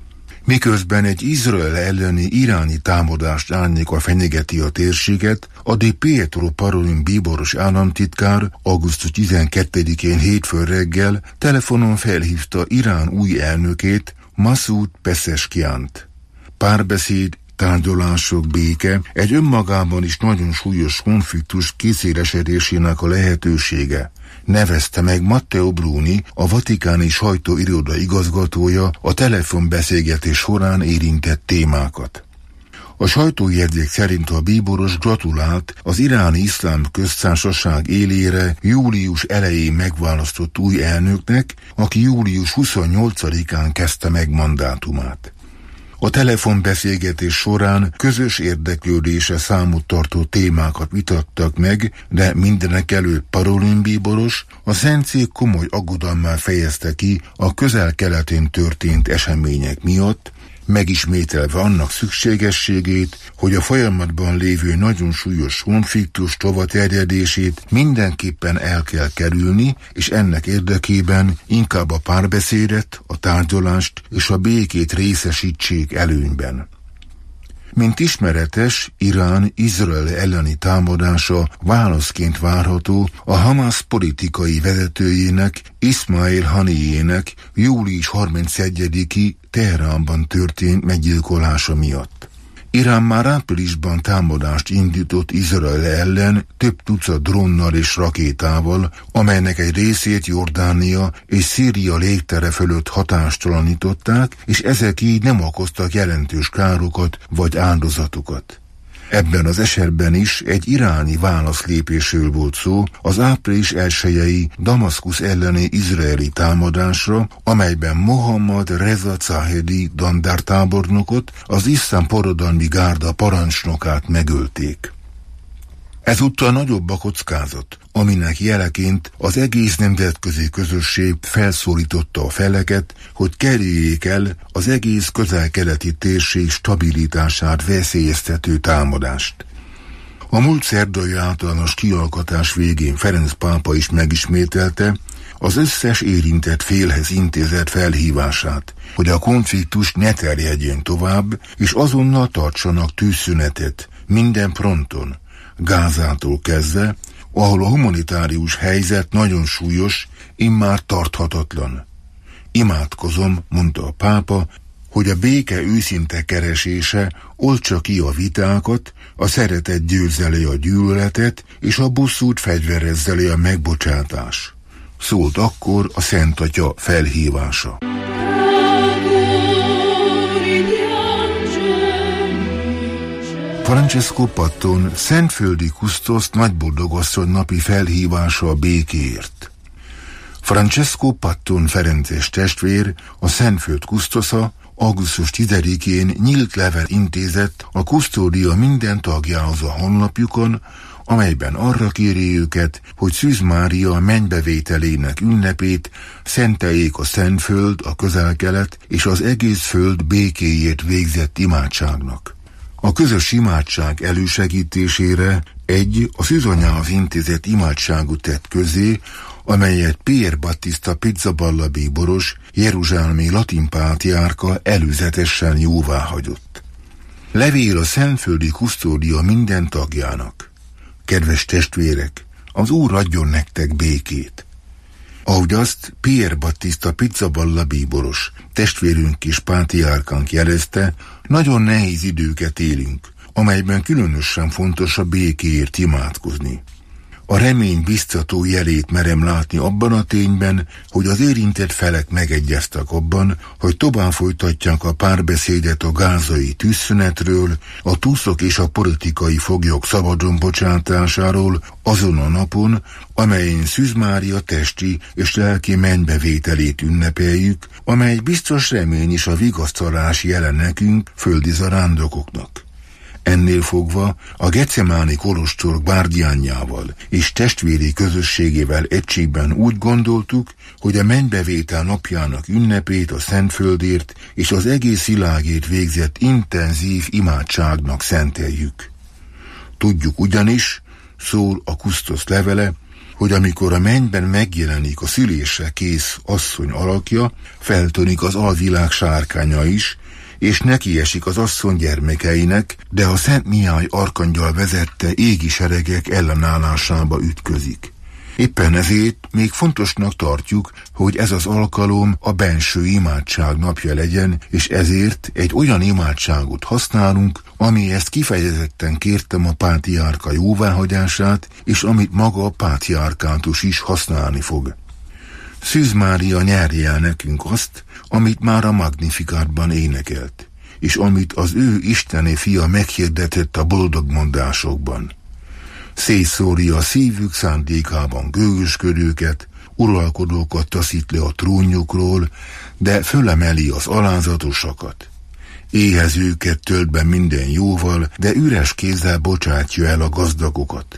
Speaker 16: Miközben egy Izrael elleni iráni támadást árnyéka fenyegeti a térséget, addig Pietro Parolin bíboros államtitkár augusztus 12-én hétfőn reggel telefonon felhívta Irán új elnökét, Masoud Peszeskhiánt. Párbeszéd, tárgyalások, béke egy önmagában is nagyon súlyos konfliktus kiszélesedésének a lehetősége, nevezte meg Matteo Bruni, a vatikáni sajtóiroda igazgatója a telefonbeszélgetés során érintett témákat. A sajtójegyzék szerint a bíboros gratulált az Iráni Iszlám Köztársaság élére július elején megválasztott új elnöknek, aki július 28-án kezdte meg mandátumát. A telefonbeszélgetés során közös érdeklődésre számot tartó témákat vitattak meg, de mindenekelőtt Parolin bíboros a szentszék komoly aggodalmmal fejezte ki a közel-keleten történt események miatt, megismételve annak szükségességét, hogy a folyamatban lévő nagyon súlyos konfliktus tovaterjedését mindenképpen el kell kerülni, és ennek érdekében inkább a párbeszédet, a tárgyalást és a békét részesítsék előnyben. Mint ismeretes, Irán Izrael elleni támadása válaszként várható a Hamas politikai vezetőjének, Ismail Haniyének július 31-i Teheránban történt meggyilkolása miatt. Irán már áprilisban támadást indított Izrael ellen több tucat drónnal és rakétával, amelynek egy részét Jordánia és Szíria légtere fölött hatástalanították, és ezek így nem okoztak jelentős károkat vagy áldozatokat. Ebben az esetben is egy iráni válaszlépésről volt szó az április 1-i Damaszkusz elleni izraeli támadásra, amelyben Mohammad Reza Zahedi dandártábornokot, az iszlám forradalmi gárda parancsnokát megölték. Ezúttal nagyobb a kockázat, aminek jeleként az egész nemzetközi közösség felszólította a feleket, hogy kerüljék el az egész közel-keleti térség stabilitását veszélyeztető támadást. A múlt szerdai általános kialkotás végén Ferenc pápa is megismételte az összes érintett félhez intézett felhívását, hogy a konfliktus ne terjedjen tovább, és azonnal tartsanak tűzszünetet minden fronton, Gázától kezdve, ahol a humanitárius helyzet nagyon súlyos, immár tarthatatlan. Imádkozom, mondta a pápa, hogy a béke őszinte keresése oltsa ki a vitákat, a szeretet győzze le a gyűlöletet, és a bosszút fegyverezze le a megbocsátás. Szólt akkor a Szent Atya felhívása. Francesco Patton, szentföldi kusztosz nagyboldogasszony napi felhívása a békéért. Francesco Patton ferences testvér, a Szentföld kusztosza augusztus 10-én nyílt levelet intézett a kusztódia minden tagjához a honlapjukon, amelyben arra kéri őket, hogy Szűz Mária mennybevételének ünnepét szenteljék a Szentföld, a Közel-Kelet és az egész föld békéjét végzett imádságnak. A közös imádság elősegítésére a Szűzanyához intézett imádságot tett közé, amelyet Pier Battista Pizzaballa bíboros, jeruzsálemi latin pátriárka előzetesen jóváhagyott. Levél a szentföldi kusztódia minden tagjának. Kedves testvérek, az Úr adjon nektek békét. ahogy azt Pier Battista Pizzaballa bíboros, testvérünk és pátriárkánk jelezte, nagyon nehéz időket élünk, amelyben különösen fontos a békéért imádkozni. A remény biztató jelét merem látni abban a tényben, hogy az érintett felek megegyeztek abban, hogy tovább folytatják a párbeszédet a gázai tűzszünetről, a túszok és a politikai foglyok szabadon bocsátásáról azon a napon, amelyen Szűz Mária testi és lelki mennybevételét ünnepeljük, amely biztos remény is a vigasztalás jelen nekünk, földi zarándokoknak. Ennél fogva a Gecemáni kolostor guardiánjával és testvéri közösségével egységben úgy gondoltuk, hogy a mennybevétel napjának ünnepét a Szentföldért és az egész világért végzett intenzív imádságnak szenteljük. Tudjuk ugyanis, szól a kusztosz levele, hogy amikor a mennyben megjelenik a szülésre kész asszony alakja, feltönik az alvilág sárkánya is, és nekiesik az asszony gyermekeinek, de a Szent Mihály arkangyal vezette égi seregek ellenállásába ütközik. Éppen ezért még fontosnak tartjuk, hogy ez az alkalom a benső imádság napja legyen, és ezért egy olyan imádságot használunk, ami ezt kifejezetten kértem a pátriárka jóváhagyását, és amit maga a pátriárkátus is használni fog. Szűz Mária nyerje el nekünk azt, amit már a Magnificátban énekelt, és amit az ő isteni fia meghirdetett a boldogmondásokban. Szétszórja a szívük szándékában gőgösködőket, uralkodókat taszít le a trónjukról, de fölemeli az alázatosakat. Éhezőket tölt be minden jóval, de üres kézzel bocsátja el a gazdagokat.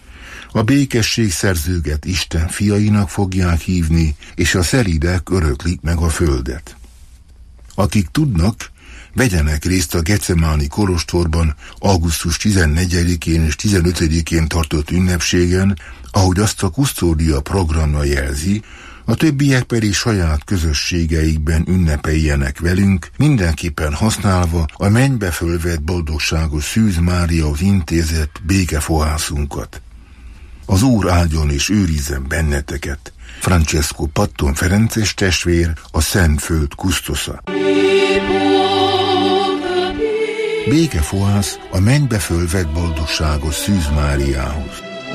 Speaker 16: A békesség szerzőket Isten fiainak fogják hívni, és a szelídek öröklik meg a földet. Akik tudnak, vegyenek részt a Gecemáni kolostorban augusztus 14-én és 15-én tartott ünnepségen, ahogy azt a kusztódia programja jelzi, a többiek pedig saját közösségeikben ünnepeljenek velünk, mindenképpen használva a mennybe fölvett boldogságos Szűz Máriahoz intézett békefohászunkat. Az Úr áldjon és őrizzen benneteket. Francesco Patton Ferences testvér, a Szentföld kusztosza. Békefohász a mennybe fölvett boldogságos Szűz Máriához.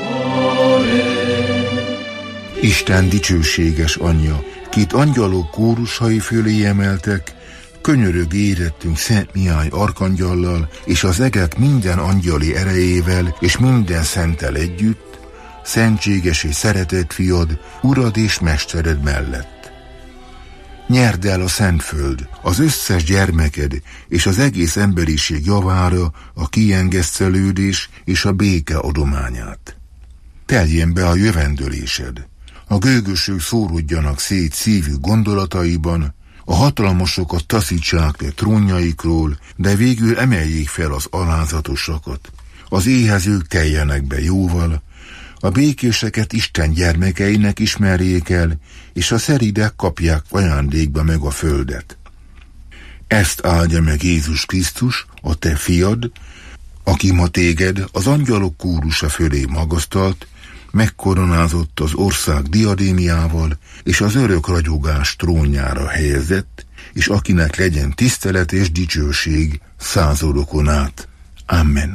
Speaker 16: Isten dicsőséges anyja, két angyalok kórusai fölé emeltek, könyörög érettünk Szent Mihály arkangyallal, és az egek minden angyali erejével, és minden szenttel együtt, szentséges és szeretett fiad, urad és mestered mellett. Nyerd el a Szentföld, az összes gyermeked és az egész emberiség javára a kiengesztelődés és a béke adományát. Teljen be a jövendőlésed, a gőgösök szóródjanak szét szívük gondolataiban, a hatalmasokat taszítsák le trónjaikról, de végül emeljék fel az alázatosakat, az éhezők teljenek be jóval, a békéseket Isten gyermekeinek ismerjék el, és a szelídek kapják ajándékba meg a földet. Ezt áldja meg Jézus Krisztus, a te fiad, aki ma téged az angyalok kórusa fölé magasztalt, megkoronázott az ország diadémiával, és az örök ragyogás trónjára helyezett, és akinek legyen tisztelet és dicsőség századokon át. Amen.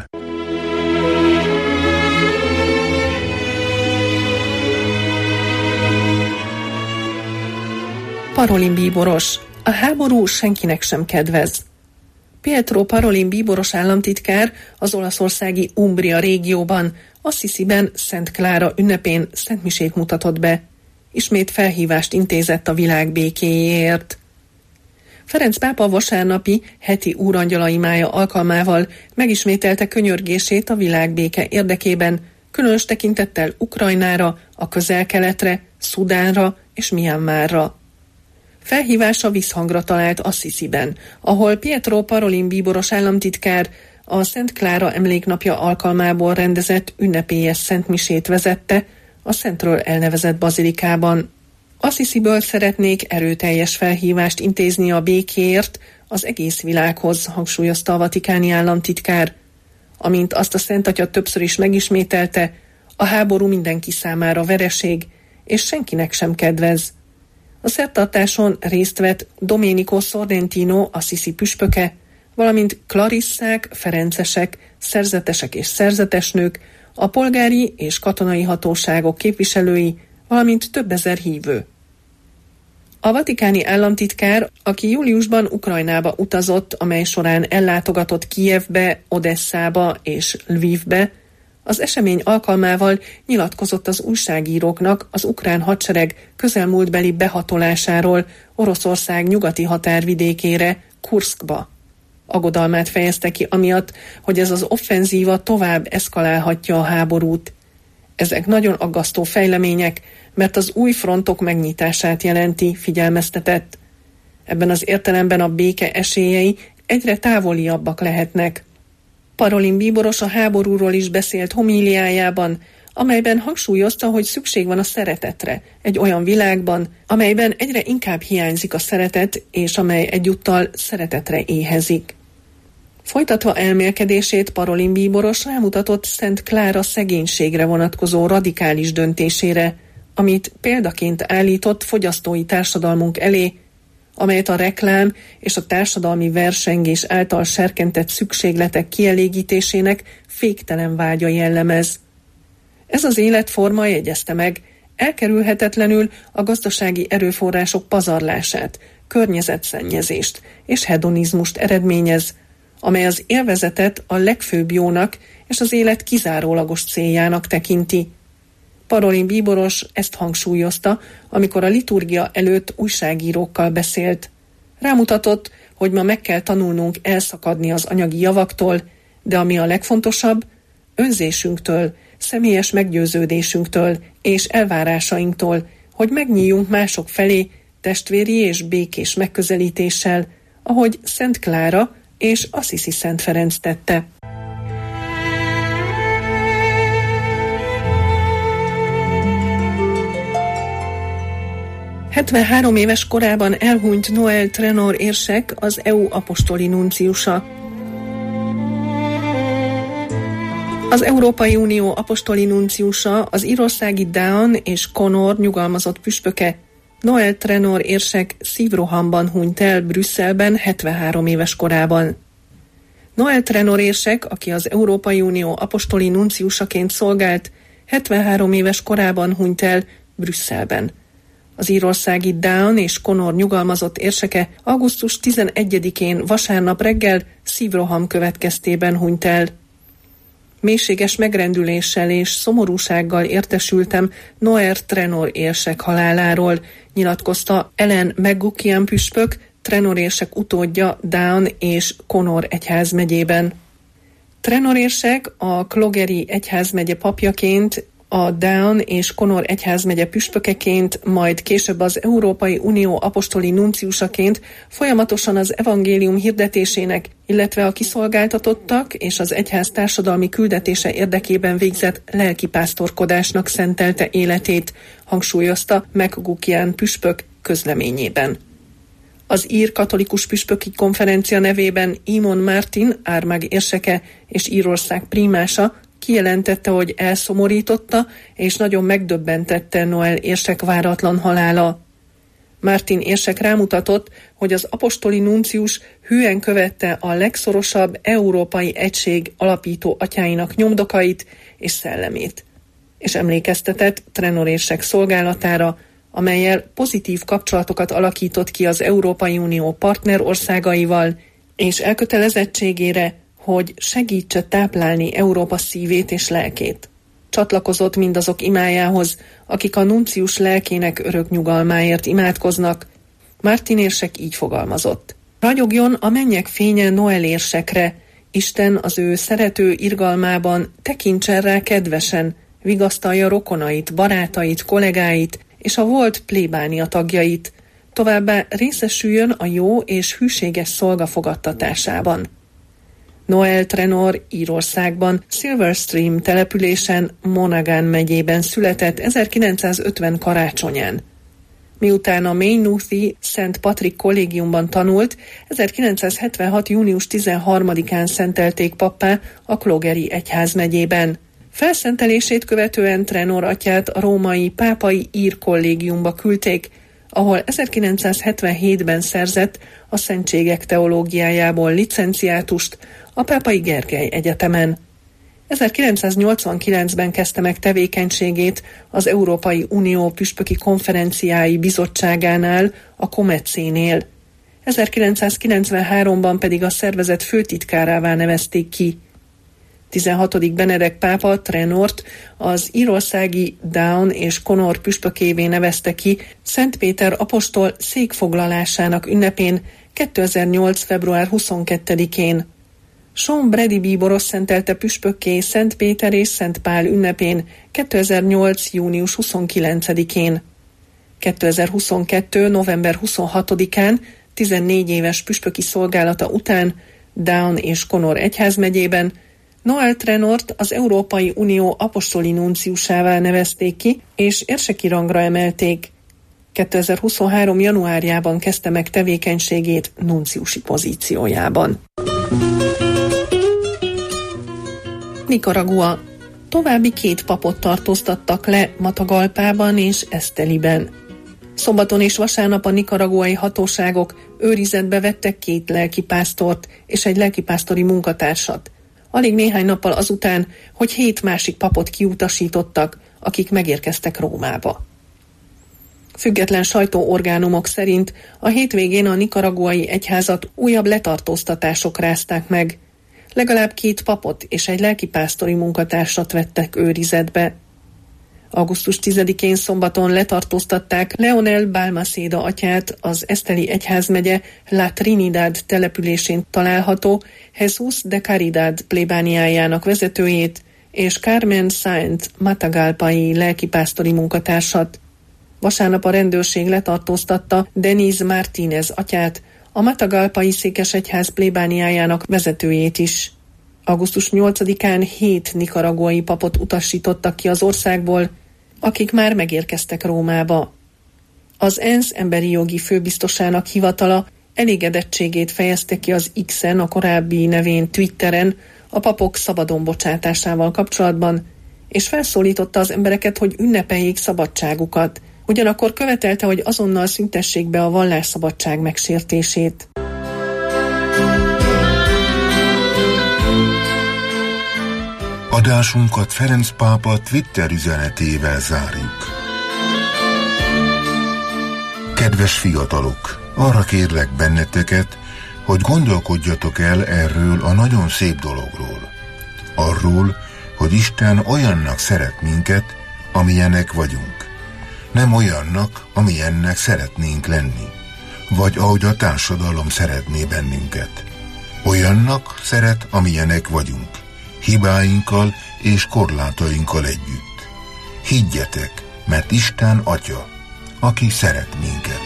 Speaker 17: Parolin bíboros. A háború senkinek sem kedvez. Pietro Parolin bíboros államtitkár az olaszországi Umbria régióban, Assisiben Szent Klára ünnepén szentmisét mutatott be. Ismét felhívást intézett a világ békéjéért. Ferenc pápa vasárnapi heti úrangyalaimája alkalmával megismételte könyörgését a világbéke érdekében, különös tekintettel Ukrajnára, a Közel-Keletre, Szudánra és Myanmarra. Felhívása visszhangra talált Assisiben, ahol Pietro Parolin bíboros államtitkár a Szent Klára emléknapja alkalmából rendezett ünnepélyes szentmisét vezette a Szentről elnevezett bazilikában. Assisiből szeretnék erőteljes felhívást intézni a békéért az egész világhoz, hangsúlyozta a vatikáni államtitkár. Amint azt a Szent Atya többször is megismételte, a háború mindenki számára vereség, és senkinek sem kedvez. A szertartáson részt vett Domenico Sorrentino Assisi püspöke, valamint Clarissák, ferencesek, szerzetesek és szerzetesnők, a polgári és katonai hatóságok képviselői, valamint több ezer hívő. A vatikáni államtitkár, aki júliusban Ukrajnába utazott, amely során ellátogatott Kijevbe, Odesszába és Lvivbe, az esemény alkalmával nyilatkozott az újságíróknak az ukrán hadsereg közelmúltbeli behatolásáról Oroszország nyugati határvidékére, Kurszkba. Aggodalmát fejezte ki amiatt, hogy ez az offenzíva tovább eszkalálhatja a háborút. Ezek nagyon aggasztó fejlemények, mert az új frontok megnyitását jelenti, figyelmeztetett. Ebben az értelemben a béke esélyei egyre távoliabbak lehetnek. Parolin bíboros a háborúról is beszélt homíliájában, amelyben hangsúlyozta, hogy szükség van a szeretetre, egy olyan világban, amelyben egyre inkább hiányzik a szeretet, és amely egyúttal szeretetre éhezik. Folytatva elmélkedését, Parolin bíboros rámutatott Szent Klára szegénységre vonatkozó radikális döntésére, amit példaként állított fogyasztói társadalmunk elé, amelyet a reklám és a társadalmi versengés által serkentett szükségletek kielégítésének féktelen vágya jellemez. Ez az életforma, jegyezte meg, elkerülhetetlenül a gazdasági erőforrások pazarlását, környezetszennyezést és hedonizmust eredményez, amely az élvezetet a legfőbb jónak és az élet kizárólagos céljának tekinti. Parolin bíboros ezt hangsúlyozta, amikor a liturgia előtt újságírókkal beszélt. Rámutatott, hogy ma meg kell tanulnunk elszakadni az anyagi javaktól, de ami a legfontosabb, önzésünktől, személyes meggyőződésünktől és elvárásainktól, hogy megnyíljunk mások felé testvéri és békés megközelítéssel, ahogy Szent Klára és Assisi Szent Ferenc tette. ...73 éves korában elhunyt Noel Trenor érsek, az EU apostoli nunciusa. Az Európai Unió apostoli nunciusa, az írországi Down és Connor nyugalmazott püspöke, Noel Trenor érsek szívrohamban hunyt el Brüsszelben 73 éves korában. Noel Trenor érsek, aki az Európai Unió apostoli nunciusaként szolgált, 73 éves korában hunyt el Brüsszelben. Az írországi Down és Connor nyugalmazott érseke augusztus 11-én vasárnap reggel szívroham következtében hunyt el. Mélységes megrendüléssel és szomorúsággal értesültem Noel Trenor érsek haláláról, nyilatkozta Ellen McGuckian püspök, Trenor érsek utódja Down és Connor egyházmegyében. Trenor érsek a Clogheri egyházmegye papjaként, a Down és Connor egyházmegye püspökeként, majd később az Európai Unió apostoli nunciusaként folyamatosan az evangélium hirdetésének, illetve a kiszolgáltatottak és az egyház társadalmi küldetése érdekében végzett lelkipásztorkodásnak szentelte életét, hangsúlyozta McGuckian püspök közleményében. Az ír katolikus püspöki konferencia nevében Eamon Martin, Armagh érseke és Írország prímása kijelentette, hogy elszomorította és nagyon megdöbbentette Noel érsek váratlan halála. Martin érsek rámutatott, hogy az apostoli nuncius hűen követte a legszorosabb európai egység alapító atyáinak nyomdokait és szellemét, és emlékeztetett Trenor érsek szolgálatára, amellyel pozitív kapcsolatokat alakított ki az Európai Unió partner országaival, és elkötelezettségére, hogy segítse táplálni Európa szívét és lelkét. Csatlakozott mindazok imájához, akik a nuncius lelkének örök nyugalmáért imádkoznak. Martin érsek így fogalmazott. Ragyogjon a mennyek fénye Noel érsekre, Isten az ő szerető irgalmában tekintsen rá kedvesen, vigasztalja rokonait, barátait, kollégáit és a volt plébánia tagjait, továbbá részesüljön a jó és hűséges szolga fogadtatásában. Noel Trenor Írországban, Silverstream településen, Monaghan megyében született 1950 karácsonyán. Miután a Maynoothi Szent Patrik kollégiumban tanult, 1976. június 13-án szentelték pappá a Clogheri egyházmegyében. Felszentelését követően Trenor atyát a római pápai ír kollégiumba küldték, ahol 1977-ben szerzett a szentségek teológiájából licenciátust a Pápai Gergely Egyetemen. 1989-ben kezdte meg tevékenységét az Európai Unió Püspöki Konferenciái Bizottságánál, a Comecénél. 1993-ban pedig a szervezet főtitkárává nevezték ki. 16. Benedek pápa Trenort az írországi Down és Connor püspökévé nevezte ki Szent Péter apostol székfoglalásának ünnepén 2008. február 22-én. Sean Brady bíboros szentelte püspökké Szent Péter és Szent Pál ünnepén 2008. június 29-én. 2022. november 26-án 14 éves püspöki szolgálata után Down és Connor egyházmegyében Noel Trenort az Európai Unió apostoli nunciusává nevezték ki, és érseki rangra emelték. 2023. januárjában kezdte meg tevékenységét nunciusi pozíciójában. Nicaragua. További 2 papot tartóztattak le Matagalpában és Esteliben. Szombaton és vasárnap a nicaraguai hatóságok őrizetbe vettek 2 lelkipásztort és egy lelkipásztori munkatársat. Alig néhány nappal azután, hogy 7 másik papot kiutasítottak, akik megérkeztek Rómába. Független sajtóorgánumok szerint a hétvégén a nicaraguai egyházat újabb letartóztatások rázták meg. Legalább 2 papot és egy lelkipásztori munkatársat vettek őrizetbe. Augusztus 10-én szombaton letartóztatták Leonel Balmaceda atyát, az Esteli egyházmegye La Trinidad településén található Jesus de Caridad plébániájának vezetőjét és Carmen Saint Matagalpai lelkipásztori munkatársat. Vasárnap a rendőrség letartóztatta Denise Martínez atyát, a Matagalpai székesegyház plébániájának vezetőjét is. Augusztus 8-án 7 nicaraguai papot utasítottak ki az országból, akik már megérkeztek Rómába. Az ENSZ emberi jogi főbiztosának hivatala elégedettségét fejezte ki az X-en, a korábbi nevén Twitteren, a papok szabadon bocsátásával kapcsolatban, és felszólította az embereket, hogy ünnepeljék szabadságukat. Ugyanakkor követelte, hogy azonnal szüntessék be a vallásszabadság megsértését.
Speaker 16: Adásunkat Ferenc pápa Twitter üzenetével zárjuk. Kedves fiatalok, arra kérlek benneteket, hogy gondolkodjatok el erről a nagyon szép dologról. Arról, hogy Isten olyannak szeret minket, amilyenek vagyunk. Nem olyannak, amilyennek szeretnénk lenni, vagy ahogy a társadalom szeretné bennünket. Olyannak szeret, amilyenek vagyunk, hibáinkkal és korlátainkkal együtt. Higgyetek, mert Isten Atya, aki szeret minket.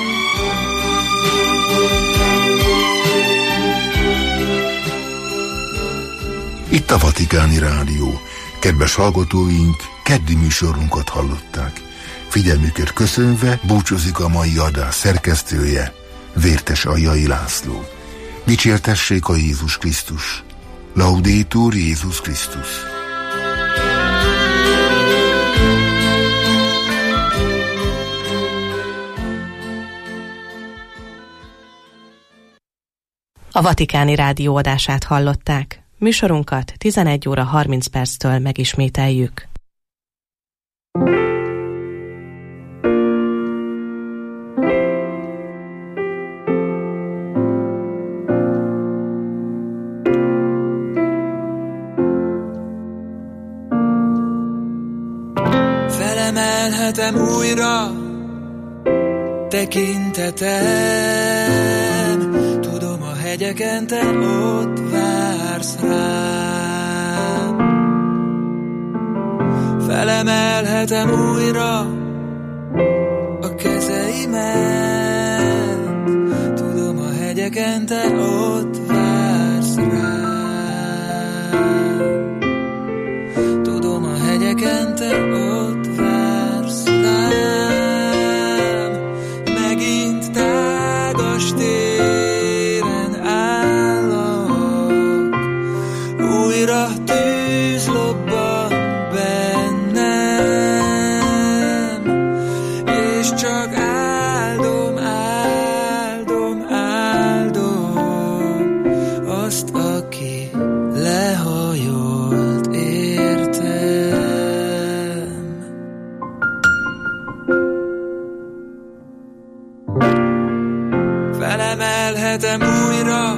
Speaker 16: Itt a Vatikáni Rádió. Kedves hallgatóink, keddi műsorunkat hallották. Figyelmüket köszönve búcsúzik a mai adás szerkesztője, Vértes Aljai László. Dicsértessék a Jézus Krisztus! Laudetur Jézus Krisztus!
Speaker 12: A Vatikáni Rádió adását hallották. Műsorunkat 11 óra 30 perctől megismételjük.
Speaker 9: Felemelhetem újra tekintetem, tudom a hegyeken te ott vársz rám. Felemelhetem újra a kezeimet, tudom a hegyeken te ott vársz rám. Tudom a hegyeken te ott vársz rám. Megint tágas téren állok, újra tűz lobban felemelhetem újra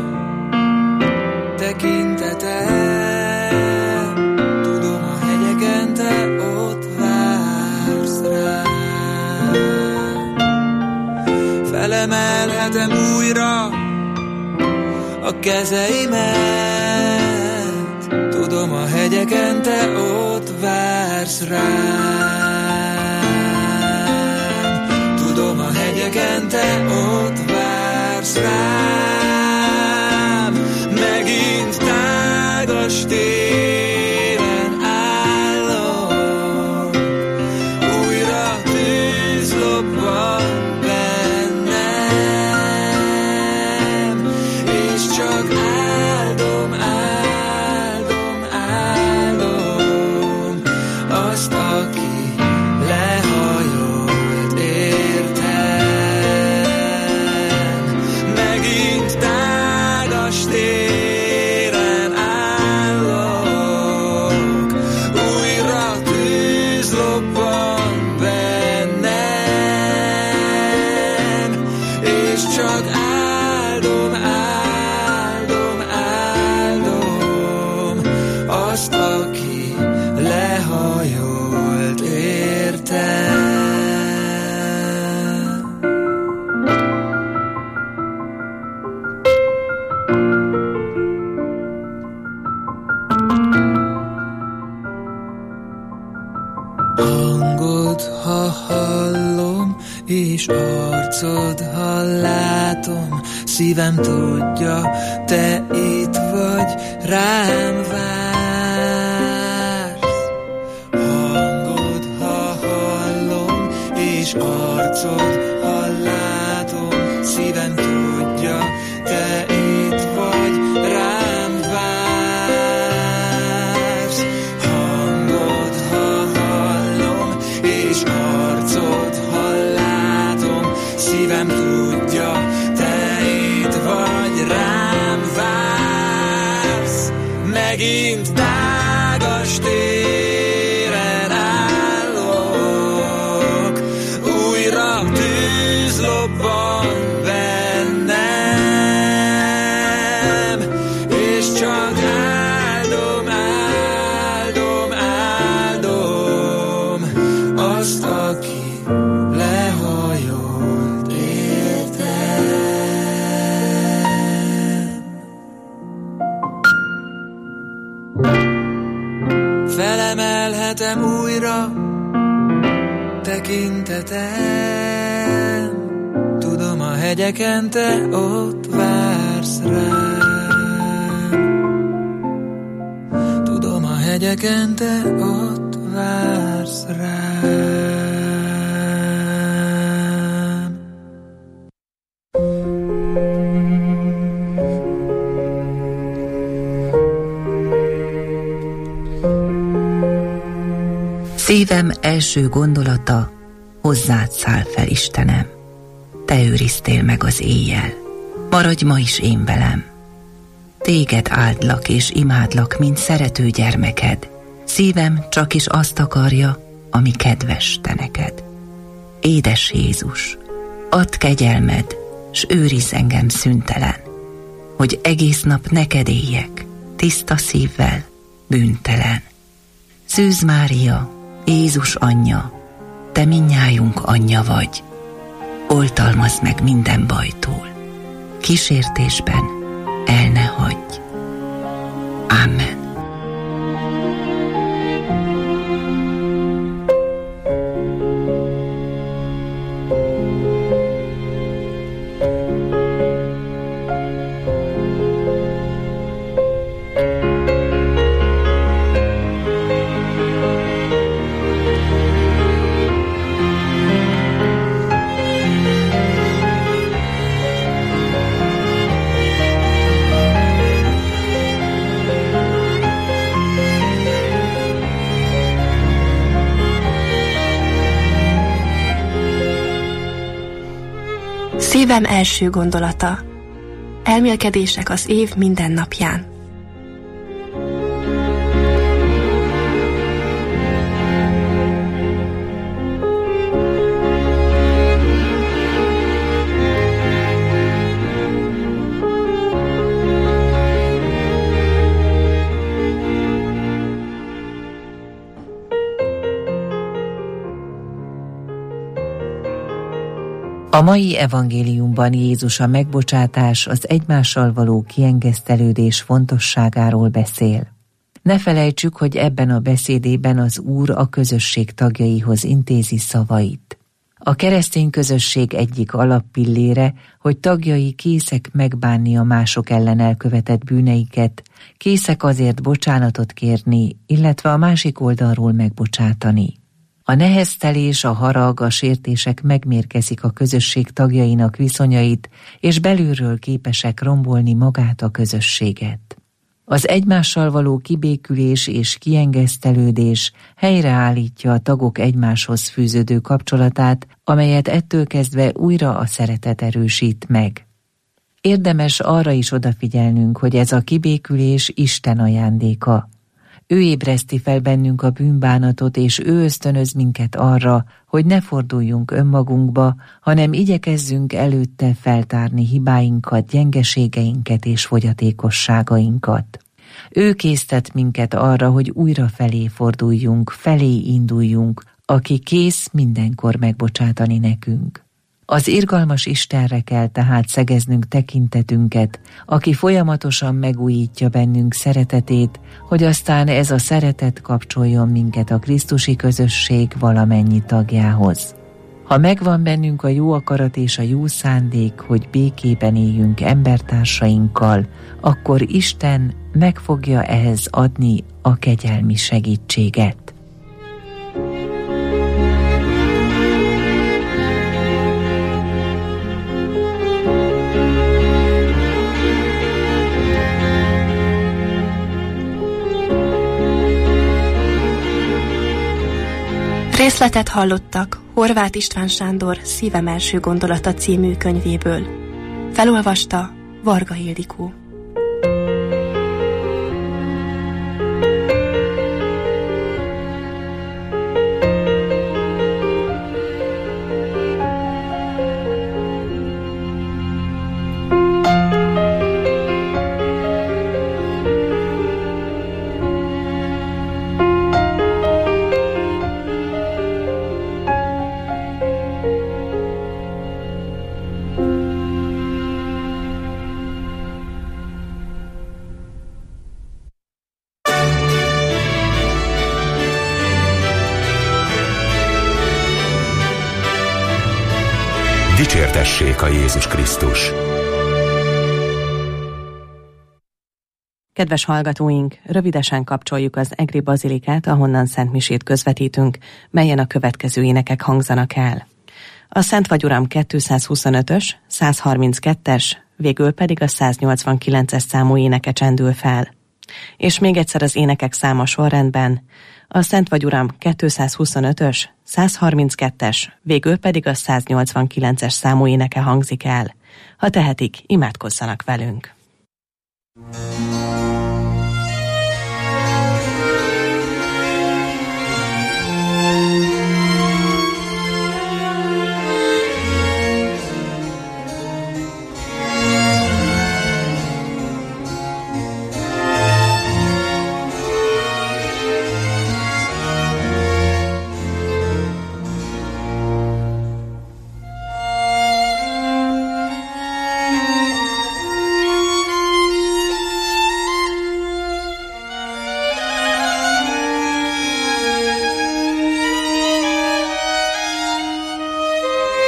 Speaker 9: tekintetem, tudom a hegyeken te ott vársz rám. Felemelhetem újra a kezeimet, tudom a hegyeken te ott vársz rám. Tudom a hegyeken te ott vársz rám. Megint tágas téren állok, újra tűz lobban bennem, és csak áldom, áldom, áldom azt, aki lehajolt értem. Megint tágas téren állok, újra tűz lobban bennem, és csak áldom, áldom, áldom azt, aki lehajolt értem. Hangod, ha hallom, és arcod, ha látom, szívem tudja, te itt vagy, rám vársz. Hangod, ha hallom, és arcod, ha látom, szívem tudja, te itt vagy, rám vársz. Hangod, ha hallom, és arcod, ha látom, szívem tudja, te itt vagy, rám vársz. Megint tágas téren állok, újra tűz lobban bennem, és csak áldom, áldom, áldom azt, aki lehajolt értem. Felemelhetem újra tekintetem, tudom a hegyeken te ott vársz rám. Tudom a hegyeken te ott vársz rám.
Speaker 18: Szívem első gondolata, hozzád száll fel, Istenem. Te őriztél meg az éjjel, maradj ma is én velem. Téged áldlak és imádlak, mint szerető gyermeked. Szívem csak is azt akarja, ami kedves te neked. Édes Jézus, add kegyelmed, s őrizz engem szüntelen, hogy egész nap neked éljek, tiszta szívvel, bűntelen. Szűz Mária, Jézus anyja, te mindnyájunk anyja vagy, oltalmazd meg minden bajtól, kísértésben el ne hagyj. Amen.
Speaker 19: Szívem első gondolata. Elmélkedések az év minden napján.
Speaker 18: A mai evangéliumban Jézus a megbocsátás, az egymással való kiengesztelődés fontosságáról beszél. Ne felejtsük, hogy ebben a beszédében az Úr a közösség tagjaihoz intézi szavait. A keresztény közösség egyik alappillére, hogy tagjai készek megbánni a mások ellen elkövetett bűneiket, készek azért bocsánatot kérni, illetve a másik oldalról megbocsátani. A neheztelés, a harag, a sértések megmérgezik a közösség tagjainak viszonyait, és belülről képesek rombolni magát a közösséget. Az egymással való kibékülés és kiengesztelődés helyreállítja a tagok egymáshoz fűződő kapcsolatát, amelyet ettől kezdve újra a szeretet erősít meg. Érdemes arra is odafigyelnünk, hogy ez a kibékülés Isten ajándéka. Ő ébreszti fel bennünk a bűnbánatot, és ő ösztönöz minket arra, hogy ne forduljunk önmagunkba, hanem igyekezzünk előtte feltárni hibáinkat, gyengeségeinket és fogyatékosságainkat. Ő késztet minket arra, hogy újra felé forduljunk, felé induljunk, aki kész mindenkor megbocsátani nekünk. Az irgalmas Istenre kell tehát szegeznünk tekintetünket, aki folyamatosan megújítja bennünk szeretetét, hogy aztán ez a szeretet kapcsoljon minket a krisztusi közösség valamennyi tagjához. Ha megvan bennünk a jó akarat és a jó szándék, hogy békében éljünk embertársainkkal, akkor Isten meg fogja ehhez adni a kegyelmi segítséget.
Speaker 19: Részletet hallottak Horváth István Sándor Szívem első gondolata című könyvéből. Felolvasta Varga Ildikó.
Speaker 1: Dicsértessék a Jézus Krisztus!
Speaker 12: Kedves hallgatóink, rövidesen kapcsoljuk az Egri Bazilikát, ahonnan szentmisét közvetítünk, melyen a következő énekek hangzanak el. A Szent vagy Uram 225-ös, 132-es, végül pedig a 189-es számú éneke csendül fel. És még egyszer az énekek száma sorrendben: a Szent vagy Uram 225-ös, 132-es, végül pedig a 189-es számú éneke hangzik el. Ha tehetik, imádkozzanak velünk.